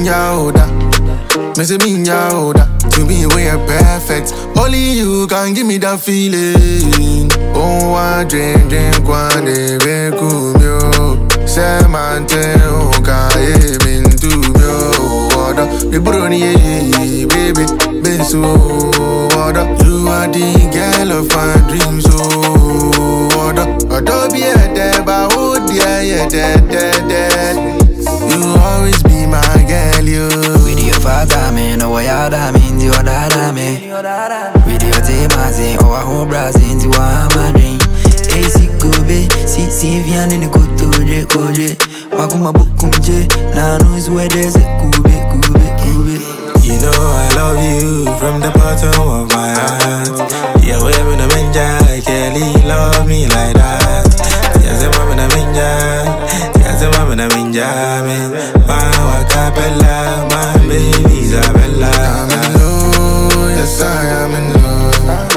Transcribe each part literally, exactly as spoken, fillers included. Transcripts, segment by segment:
minya oda. Me say minya oda. To me we are perfect. Only you can give me that feeling. Oh, I drink, drink one day, we cool, yo. Say man, tell okay, been to yo. Water, we brony, baby, baby, so water. You are the girl of my dreams, so water. I don't be a dead, but oh dear, yeah, dead, dead, dead. You always be my girl, you. With your father, man, oh, I am in the other, man. With your team, I say, oh, I hope Brazil, you are my dream. A C Kobe, C C Vian in the Kotoje, Koje. Makuma Bukumje, Nanu's where there's a Kube, Kube, Kube. You know I love you from the bottom of my heart. Yeah, we're in a menja, Kelly love me like that. Yes, I'm in a menja, yes, I'm in a menja, man. My capella, my baby Isabella. I'm in love, yes I am in love.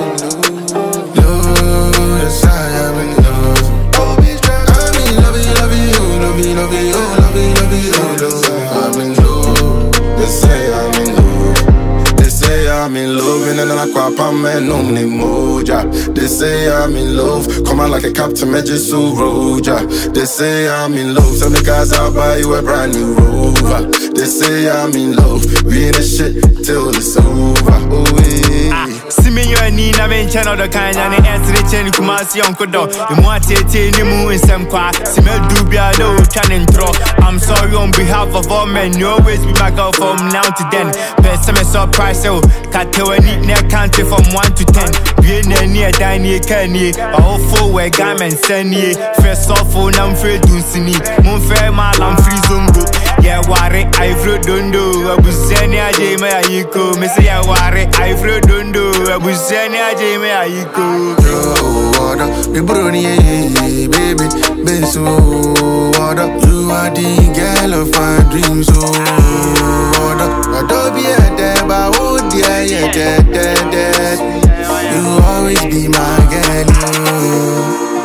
Love, yes I am in love. I'm in love, love you, love you, love you, love you, love you, love you. I'm in love, they say I'm in love. They say I'm in love, and then I quap on me no me moja. They say I'm in love, come on like a captain, magic so roja. They say I'm in love, tell the guys I'll buy you a brand new Rover. They say I'm in love, we in the shit till it's over. Oh yeah. See me you and Nina mention of the kind and the answer the chain Kumasi Uncle Dog. You want to take the moon in some quiet. See me do be a low cannon throw. I'm sorry on behalf of all men. You always be my girl from now to then. Best some surprise, so can't tell any near country from one to ten. Be near Danny Kenny. All four where gamen send ye. First off, I'm free to see. Moon fair mal, I'm free zumbo. Yeah, worry, I flew dundo. I was sending a Jamie Ayiko. Miss ya worry, I flew dundo. I was sending a Jamie Ayiko. Water, we brony, baby, baby, so water. You are the girl of my dreams, so water. I don't be a dead, but oh dear, yeah, dead, dead, dead. You always be my girl, you.